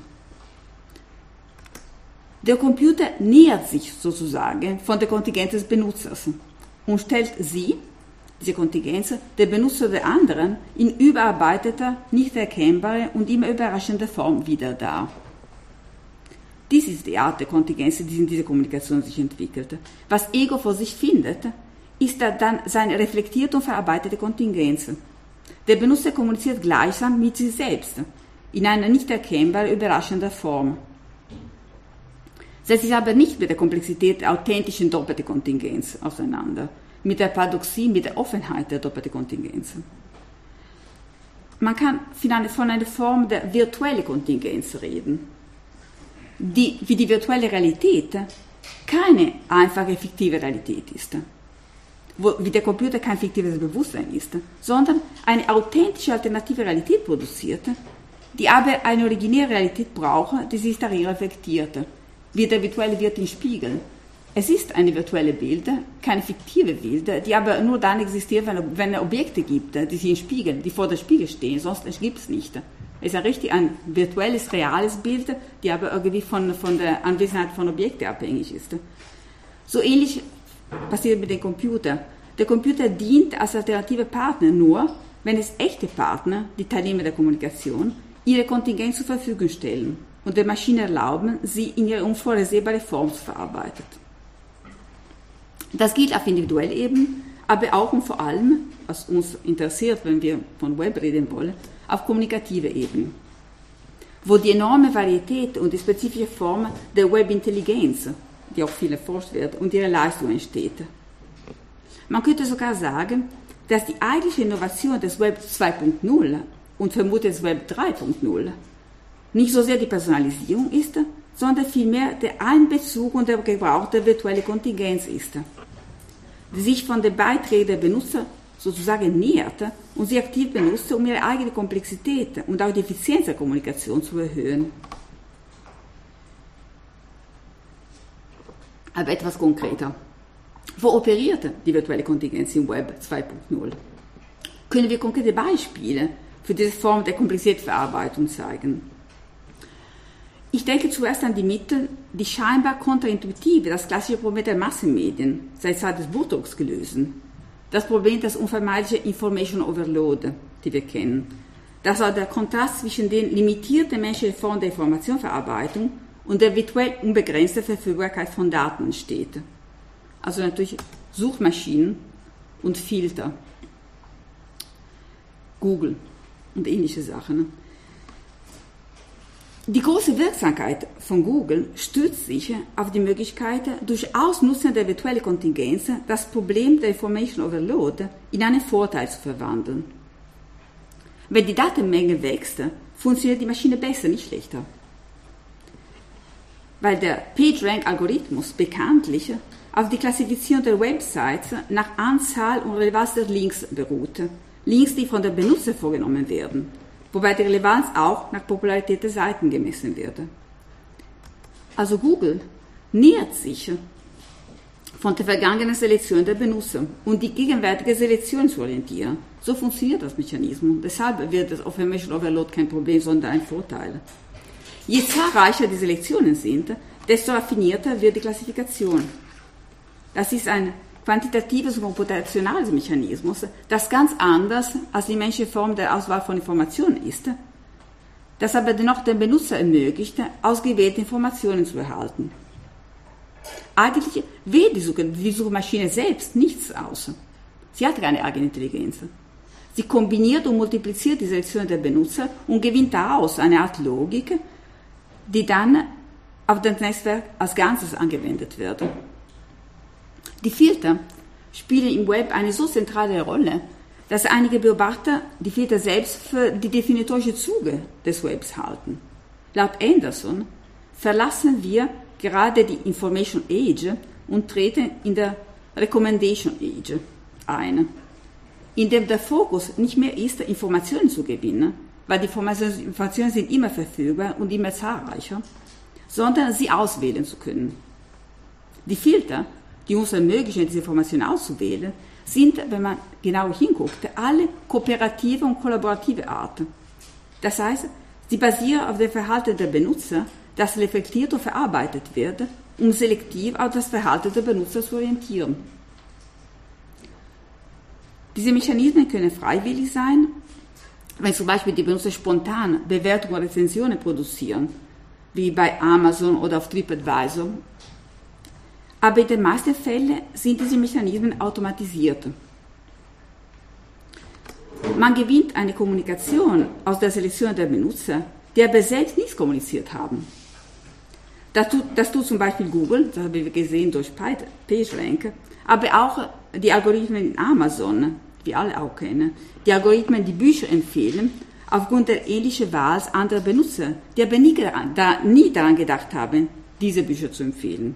Der Computer nähert sich sozusagen von der Kontingenz des Benutzers und stellt sie, diese Kontingenz, der Benutzer der anderen in überarbeiteter, nicht erkennbarer und immer überraschender Form wieder dar. Dies ist die Art der Kontingenz, die in dieser Kommunikation sich entwickelt. Was Ego vor sich findet, ist dann seine reflektierte und verarbeitete Kontingenz. Der Benutzer kommuniziert gleichsam mit sich selbst, in einer nicht erkennbaren, überraschenden Form. Setzt sich aber nicht mit der Komplexität der authentischen doppelten Kontingenz auseinander, mit der Paradoxie, mit der Offenheit der doppelten Kontingenz. Man kann von einer Form der virtuellen Kontingenz reden, die wie die virtuelle Realität keine einfache fiktive Realität ist, wo wie der Computer kein fiktives Bewusstsein ist, sondern eine authentische alternative Realität produziert, die aber eine originäre Realität braucht, die sich darin reflektiert, wie der virtuelle Wirt im Spiegel. Es ist eine virtuelle Bilder, keine fiktive Bilder, die aber nur dann existieren, wenn, wenn es Objekte gibt, die sich im Spiegel, die vor dem Spiegel stehen, sonst gibt es nicht. Es ist ein richtig ein virtuelles, reales Bild, die aber irgendwie von, von der Anwesenheit von Objekten abhängig ist. So ähnlich passiert mit dem Computer. Der Computer dient als alternativer Partner nur, wenn es echte Partner, die Teilnehmer der Kommunikation, ihre Kontingenz zur Verfügung stellen und der Maschine erlauben, sie in ihre unvorhersehbare Form zu verarbeiten. Das gilt auf individueller Ebene, aber auch und vor allem, was uns interessiert, wenn wir von Web reden wollen, auf kommunikativer Ebene, wo die enorme Varietät und die spezifische Form der Webintelligenz, die auch viel erforscht wird, und ihre Leistung entsteht. Man könnte sogar sagen, dass die eigentliche Innovation des Web zwei Punkt null und vermutlich des Web drei Punkt null nicht so sehr die Personalisierung ist, sondern vielmehr der Einbezug und der Gebrauch der virtuellen Kontingenz ist, die sich von den Beiträgen der Benutzer sozusagen nähert und sie aktiv benutzt, um ihre eigene Komplexität und auch die Effizienz der Kommunikation zu erhöhen. Aber etwas konkreter. Wo operiert die virtuelle Kontingenz im Web zwei Punkt null? Können wir konkrete Beispiele für diese Form der Komplexitätsverarbeitung zeigen? Ich denke zuerst an die Mittel, die scheinbar kontraintuitiv das klassische Problem der Massenmedien seit Zeit des Buchdrucks gelösen. Das Problem des unvermeidlichen Information Overload, die wir kennen. Das auch der Kontrast zwischen den limitierten menschlichen Formen der Informationsverarbeitung und der virtuell unbegrenzten Verfügbarkeit von Daten entsteht. Also natürlich Suchmaschinen und Filter. Google und ähnliche Sachen. Die große Wirksamkeit von Google stützt sich auf die Möglichkeit, durch Ausnutzen der virtuellen Kontingenz das Problem der Information Overload in einen Vorteil zu verwandeln. Wenn die Datenmenge wächst, funktioniert die Maschine besser, nicht schlechter. Weil der PageRank-Algorithmus bekanntlich auf die Klassifizierung der Websites nach Anzahl und Relevanz der Links beruht. Links, die von den Benutzern vorgenommen werden, wobei die Relevanz auch nach Popularität der Seiten gemessen wird. Also Google nähert sich von der vergangenen Selektion der Benutzer und die gegenwärtige Selektion zu orientieren. So funktioniert das Mechanismus. Deshalb wird das Information Overload kein Problem, sondern ein Vorteil. Je zahlreicher die Selektionen sind, desto raffinierter wird die Klassifikation. Das ist ein quantitatives und computationales Mechanismus, das ganz anders als die menschliche Form der Auswahl von Informationen ist, das aber dennoch den Benutzer ermöglicht, ausgewählte Informationen zu erhalten. Eigentlich wählt die, Suche, die Suchmaschine selbst nichts aus. Sie hat keine eigene Intelligenz. Sie kombiniert und multipliziert die Selektion der Benutzer und gewinnt daraus eine Art Logik, die dann auf das Netzwerk als Ganzes angewendet wird. Die Filter spielen im Web eine so zentrale Rolle, dass einige Beobachter die Filter selbst für die definitorische Züge des Webs halten. Laut Anderson verlassen wir gerade die Information Age und treten in der Recommendation Age ein, in dem der Fokus nicht mehr ist, Informationen zu gewinnen, weil die Informationen sind immer verfügbar und immer zahlreicher, sondern sie auswählen zu können. Die Filter, die uns ermöglichen, diese Informationen auszuwählen, sind, wenn man genau hinguckt, alle kooperative und kollaborative Arten. Das heißt, sie basieren auf dem Verhalten der Benutzer, das reflektiert und verarbeitet wird, um selektiv auf das Verhalten der Benutzer zu orientieren. Diese Mechanismen können freiwillig sein, wenn zum Beispiel die Benutzer spontan Bewertungen und Rezensionen produzieren, wie bei Amazon oder auf TripAdvisor. Aber in den meisten Fällen sind diese Mechanismen automatisiert. Man gewinnt eine Kommunikation aus der Selektion der Benutzer, die aber selbst nichts kommuniziert haben. Das tut, das tut zum Beispiel Google, das haben wir gesehen durch PageRank, aber auch die Algorithmen in Amazon, die wir alle auch kennen, die Algorithmen, die Bücher empfehlen, aufgrund der ähnlichen Wahl anderer Benutzer, die aber nie, da, nie daran gedacht haben, diese Bücher zu empfehlen.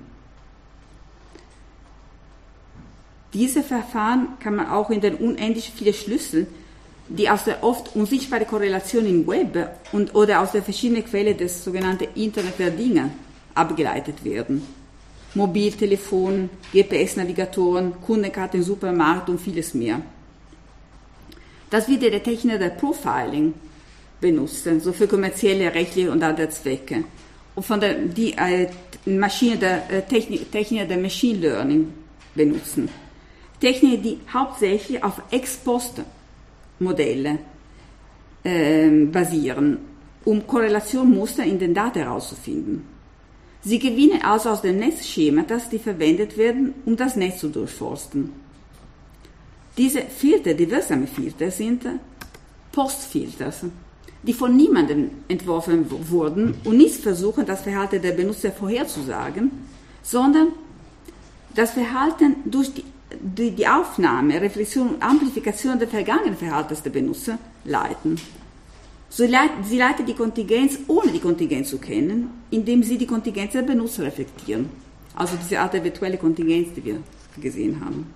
Diese Verfahren kann man auch in den unendlich vielen Schlüsseln, die aus der oft unsichtbaren Korrelation im Web und, oder aus der verschiedenen Quellen des sogenannten Internet der Dinge abgeleitet werden. Mobiltelefon, G P S-Navigatoren, Kundenkarten im Supermarkt und vieles mehr. Das wird der Technik der Profiling benutzen, so für kommerzielle, rechtliche und andere Zwecke. Und von der die, äh, Maschine der äh, Technik, Technik der Machine Learning benutzen. Techniken, die hauptsächlich auf Ex-Post-Modelle äh, basieren, um Korrelationsmuster in den Daten herauszufinden. Sie gewinnen also aus den Netzschemata, die verwendet werden, um das Netz zu durchforsten. Diese Filter, die wirksame Filter, sind Postfilters, die von niemandem entworfen wurden und nicht versuchen, das Verhalten der Benutzer vorherzusagen, sondern das Verhalten durch die Die, die Aufnahme, Reflexion und Amplifikation der vergangenen Verhaltens der Benutzer leiten. So leiten. Sie leiten die Kontingenz, ohne die Kontingenz zu kennen, indem sie die Kontingenz der Benutzer reflektieren. Also diese Art der virtuelle Kontingenz, die wir gesehen haben.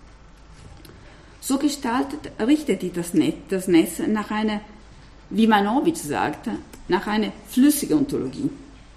So gestaltet, richtet das Netz, das Netz nach einer, wie Manowitsch sagt, nach einer flüssigen Ontologie.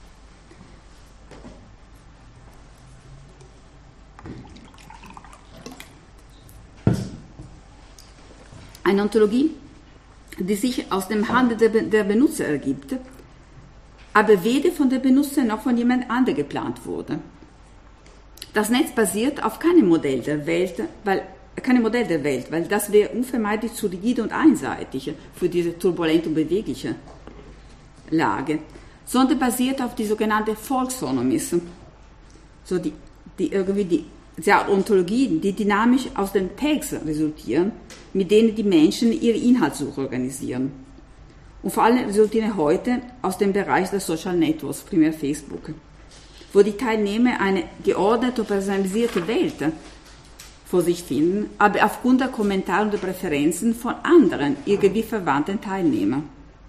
Eine Ontologie, die sich aus dem Handeln der Benutzer ergibt, aber weder von den Benutzern noch von jemand anderem geplant wurde. Das Netz basiert auf keinem Modell der Welt, weil, keinem Modell der Welt, weil das wäre unvermeidlich zu rigide und einseitig für diese turbulente und bewegliche Lage, sondern basiert auf die sogenannte Volksautonomismus, so die, die irgendwie die der Ontologien, die dynamisch aus den Tags resultieren, mit denen die Menschen ihre Inhaltssuche organisieren. Und vor allem resultieren heute aus dem Bereich der Social Networks, primär Facebook, wo die Teilnehmer eine geordnete und personalisierte Welt vor sich finden, aber aufgrund der Kommentare und der Präferenzen von anderen, irgendwie verwandten Teilnehmern.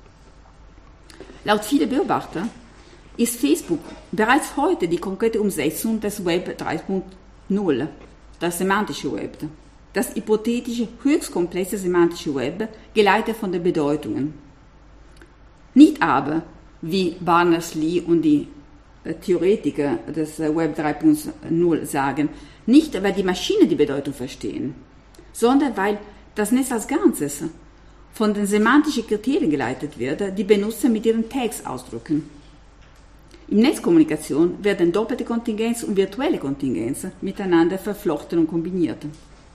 Laut vieler Beobachter ist Facebook bereits heute die konkrete Umsetzung des Web drei Punkt null, das semantische Web, das hypothetische, höchst komplexe semantische Web, geleitet von den Bedeutungen. Nicht aber, wie Berners-Lee und die Theoretiker des Web drei Punkt null sagen, nicht weil die Maschinen die Bedeutung verstehen, sondern weil das Netz als Ganzes von den semantischen Kriterien geleitet wird, die Benutzer mit ihren Tags ausdrücken. In Netzkommunikation werden doppelte Kontingenz und virtuelle Kontingenz miteinander verflochten und kombiniert.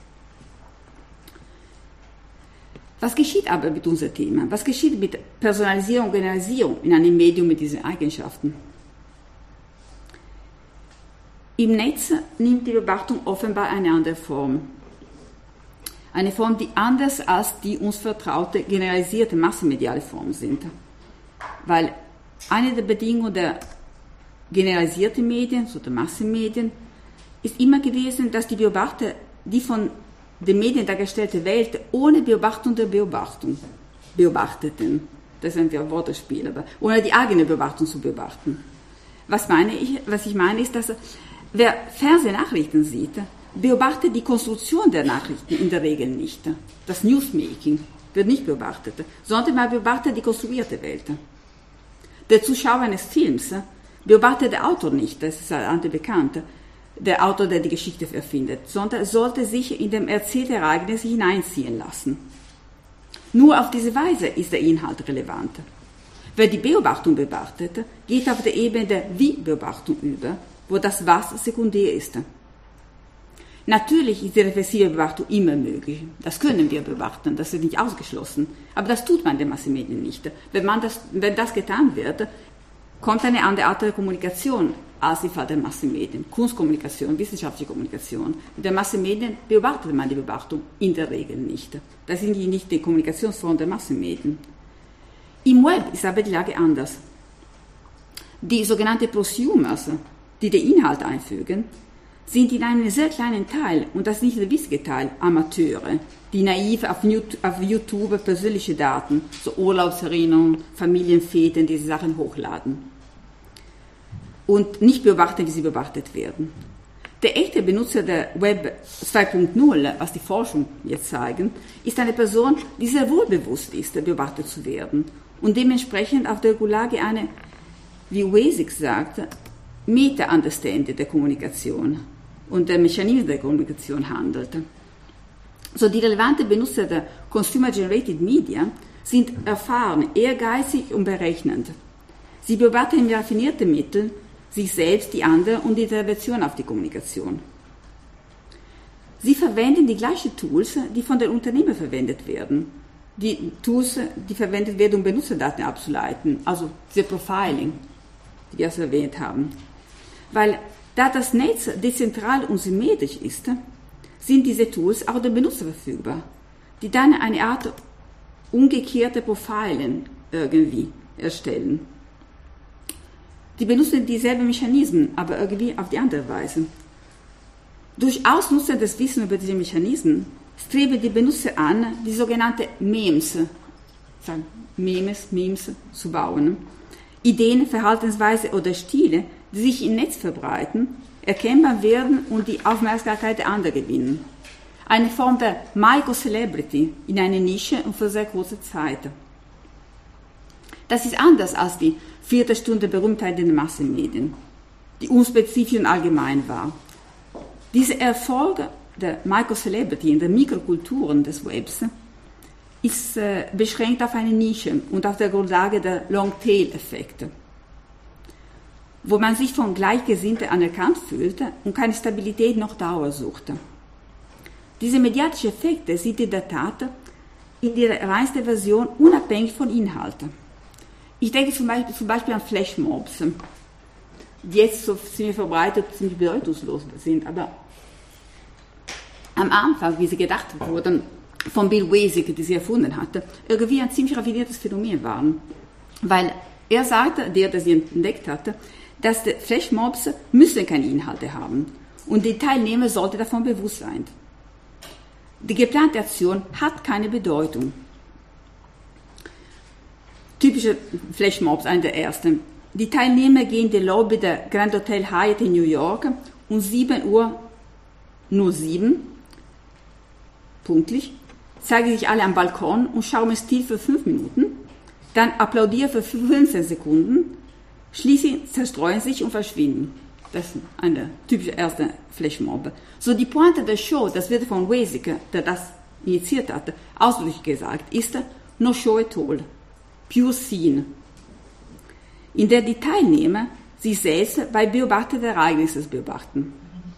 Was geschieht aber mit unserem Thema? Was geschieht mit Personalisierung und Generalisierung in einem Medium mit diesen Eigenschaften? Im Netz nimmt die Beobachtung offenbar eine andere Form. Eine Form, die anders als die uns vertraute generalisierte massenmediale Form sind. Weil eine der Bedingungen der generalisierten Medien, so der Massenmedien, ist immer gewesen, dass die Beobachter die von den Medien dargestellte Welt ohne Beobachtung der Beobachtung beobachteten. Das ist ein Wortspiel, aber ohne die eigene Beobachtung zu beobachten. Was meine ich? Was ich meine ist, dass wer Fernsehnachrichten sieht, beobachtet die Konstruktion der Nachrichten in der Regel nicht. Das Newsmaking wird nicht beobachtet, sondern man beobachtet die konstruierte Welt. Der Zuschauer eines Films beobachtet der Autor nicht, das ist ein bekannt, der Autor, der die Geschichte erfindet, sondern sollte sich in dem erzählten Ereignis hineinziehen lassen. Nur auf diese Weise ist der Inhalt relevant. Wer die Beobachtung beobachtet, geht auf der Ebene der Wie-Beobachtung über, wo das Was sekundär ist. Natürlich ist die reflexive Beobachtung immer möglich. Das können wir beobachten, das ist nicht ausgeschlossen. Aber das tut man in den Massenmedien nicht. Wenn, man das, wenn das getan wird, kommt eine andere Art der Kommunikation als im Fall der Massenmedien. Kunstkommunikation, wissenschaftliche Kommunikation. In den Massenmedien beobachtet man die Beobachtung in der Regel nicht. Das sind nicht die Kommunikationsformen der Massenmedien. Im Web ist aber die Lage anders. Die sogenannten Prosumers, die den Inhalt einfügen, sind in einem sehr kleinen Teil, und das ist nicht der wichtige Teil, Amateure, die naiv auf YouTube persönliche Daten, so Urlaubserinnerungen, Familienfeten, diese Sachen hochladen. Und nicht beobachten, wie sie beobachtet werden. Der echte Benutzer der Web zwei Punkt null, was die Forschung jetzt zeigen, ist eine Person, die sehr wohl bewusst ist, beobachtet zu werden und dementsprechend auf der Grundlage eine, wie Wasik sagt, Meta-Understanding der Kommunikation und der Mechanismus der Kommunikation handelt. So die relevanten Benutzer der Consumer-Generated Media sind erfahren, ehrgeizig und berechnend. Sie beobachten mit raffinierten Mitteln sich selbst, die anderen und die Intervention auf die Kommunikation. Sie verwenden die gleichen Tools, die von den Unternehmen verwendet werden. Die Tools, die verwendet werden, um Benutzerdaten abzuleiten, also diese Profiling, die wir also erwähnt haben. Weil da das Netz dezentral und symmetrisch ist, sind diese Tools auch den Benutzer verfügbar, die dann eine Art umgekehrte Profilen irgendwie erstellen. Die benutzen dieselben Mechanismen, aber irgendwie auf die andere Weise. Durch Ausnutzen des Wissens über diese Mechanismen streben die Benutzer an, die sogenannten Memes, sagen Memes, Memes zu bauen. Ideen, Verhaltensweise oder Stile, die sich im Netz verbreiten, erkennbar werden und die Aufmerksamkeit der anderen gewinnen. Eine Form der Micro-Celebrity in einer Nische und für sehr kurze Zeit. Das ist anders als die vierte Stunde Berühmtheit in den Massenmedien, die unspezifisch und allgemein war. Dieser Erfolg der Micro-Celebrity in den Mikrokulturen des Webs ist äh, beschränkt auf eine Nische und auf der Grundlage der Long-Tail-Effekte, wo man sich von Gleichgesinnten anerkannt fühlte und keine Stabilität noch Dauer suchte. Diese mediatischen Effekte sind in der Tat in ihrer reinsten Version unabhängig von Inhalten. Ich denke zum Beispiel, zum Beispiel an Flashmobs, die jetzt so ziemlich verbreitet, ziemlich bedeutungslos sind, aber am Anfang, wie sie gedacht wurden, von Bill Wesig, die sie erfunden hatte, irgendwie ein ziemlich raffiniertes Phänomen waren. Weil er sagte, der das entdeckt hatte, dass die Flashmobs müssen keine Inhalte haben und die Teilnehmer sollten davon bewusst sein. Die geplante Aktion hat keine Bedeutung. Typische Flashmobs, einer der ersten. Die Teilnehmer gehen in die Lobby der Grand Hotel Hyatt in New York um sieben Uhr, nur sieben, pünktlich, zeigen sich alle am Balkon und schauen Stil für fünf Minuten, dann applaudieren für fünfzehn Sekunden, schließlich zerstreuen sich und verschwinden. Das ist eine typische erste Flashmob. So die Pointe der Show, das wird von Wesig, der das initiiert hatte, ausdrücklich gesagt, ist no show at all, pure scene, in der die Teilnehmer sich selbst bei beobachteten Ereignissen beobachten.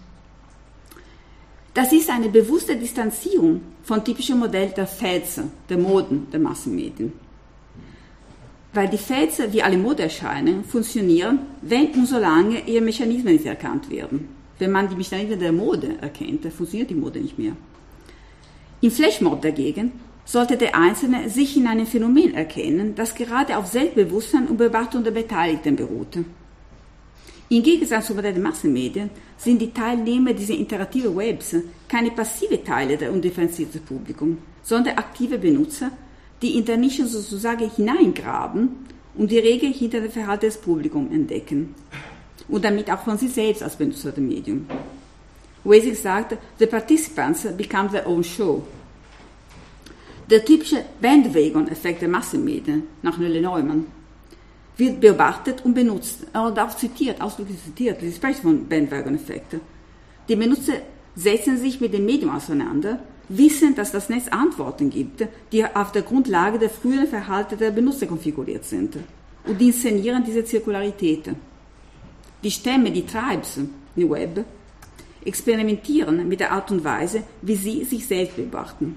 Das ist eine bewusste Distanzierung von typischen Modellen der Fälze, der Moden, der Massenmedien. Weil die Fälze, wie alle Modeerscheinungen, funktionieren, wenn und solange ihre Mechanismen nicht erkannt werden. Wenn man die Mechanismen der Mode erkennt, dann funktioniert die Mode nicht mehr. Im Flashmob dagegen sollte der Einzelne sich in einem Phänomen erkennen, das gerade auf Selbstbewusstsein und Beobachtung der Beteiligten beruhte. Im Gegensatz zu den Massenmedien sind die Teilnehmer dieser interaktiven Webs keine passive Teile der undifferenzierten Publikum, sondern aktive Benutzer, die in der Nische sozusagen hineingraben und die Regeln hinter dem Verhalten des Publikums entdecken und damit auch von sich selbst als Benutzer des Mediums. Wesig sagt, the participants become their own show. Der typische Bandwagon-Effekt der Massenmedien, nach Nölle Neumann, wird beobachtet und benutzt und auch zitiert, ausdrücklich zitiert, sie spricht von Bandwagon-Effekten. Die Benutzer setzen sich mit dem Medium auseinander, wissen, dass das Netz Antworten gibt, die auf der Grundlage der früheren Verhalten der Benutzer konfiguriert sind und die inszenieren diese Zirkularität. Die Stämme, die Tribes im Web, experimentieren mit der Art und Weise, wie sie sich selbst beobachten.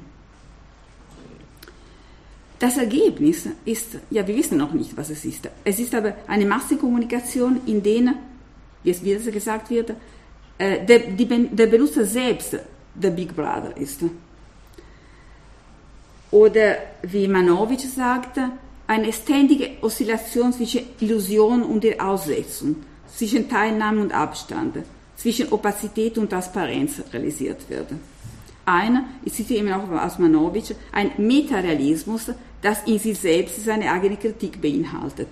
Das Ergebnis ist, ja, wir wissen noch nicht, was es ist. Es ist aber eine Massenkommunikation, in der, wie es wieder gesagt wird, der, die, der Benutzer selbst der Big Brother ist. Oder wie Manowitsch sagt, eine ständige Oszillation zwischen Illusion und der Aussetzung, zwischen Teilnahme und Abstand, zwischen Opazität und Transparenz realisiert wird. Ein, ich zitiere immer noch aus Manowitsch, ein Metarealismus, das in sich selbst seine eigene Kritik beinhaltet.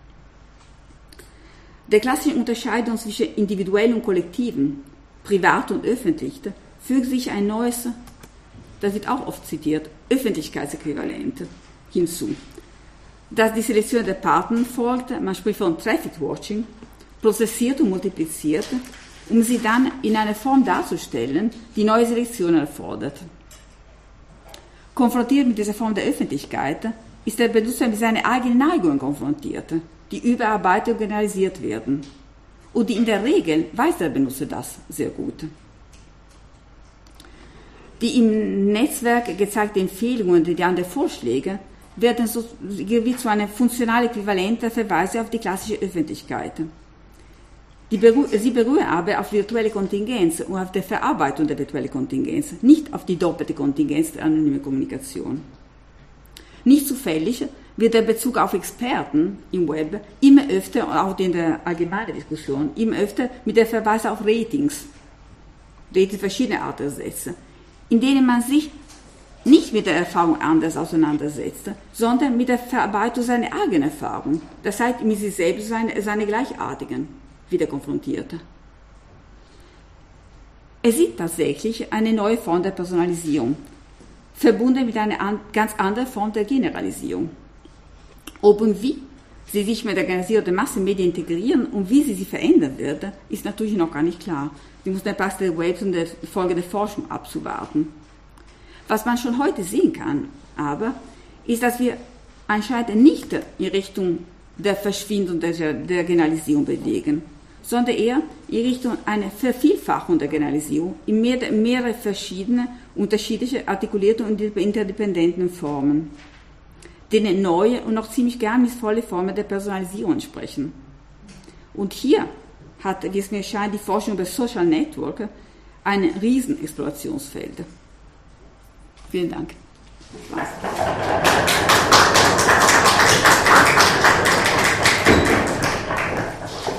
Der klassischen Unterscheidung zwischen individuell und kollektiven, privat und öffentlich, fügt sich ein neues, das wird auch oft zitiert, Öffentlichkeitsäquivalent hinzu. Dass die Selektion der Partner folgt, man spricht von Traffic Watching, prozessiert und multipliziert, um sie dann in einer Form darzustellen, die neue Selektionen erfordert. Konfrontiert mit dieser Form der Öffentlichkeit ist der Benutzer mit seinen eigenen Neigungen konfrontiert, die überarbeitet und generalisiert werden. Und in der Regel weiß der Benutzer das sehr gut. Die im Netzwerk gezeigten Empfehlungen und die anderen Vorschläge werden so wie zu einem funktionalen Äquivalent der Verweise auf die klassische Öffentlichkeit. Die beru- sie beruhen aber auf virtuelle Kontingenz und auf der Verarbeitung der virtuellen Kontingenz, nicht auf die doppelte Kontingenz der anonymen Kommunikation. Nicht zufällig wird der Bezug auf Experten im Web immer öfter, und auch in der allgemeinen Diskussion, immer öfter mit der Verweis auf Ratings, Ratings verschiedener Art ersetzt, in denen man sich nicht mit der Erfahrung anders auseinandersetzt, sondern mit der Verarbeitung seiner eigenen Erfahrung, das heißt mit sich selbst seine, seine Gleichartigen, wieder konfrontiert. Es ist tatsächlich eine neue Form der Personalisierung, verbunden mit einer an, ganz anderen Form der Generalisierung. Ob und wie sie sich mit der Generalisierung der Massenmedien integrieren und wie sie sie verändern wird, ist natürlich noch gar nicht klar. Sie muss der Pass der Webs und der Folge der Forschung abzuwarten. Was man schon heute sehen kann, aber, ist, dass wir anscheinend nicht in Richtung der Verschwindung der, der Generalisierung bewegen, sondern eher in Richtung einer Vervielfachung der Generalisierung in mehr, mehrere verschiedene, unterschiedliche, artikulierte und interdependenten Formen, denen neue und noch ziemlich geheimnisvolle Formen der Personalisierung entsprechen. Und hier hat, wie es mir scheint, die Forschung über Social Network ein Riesenexplorationsfeld. Vielen Dank. Spaß.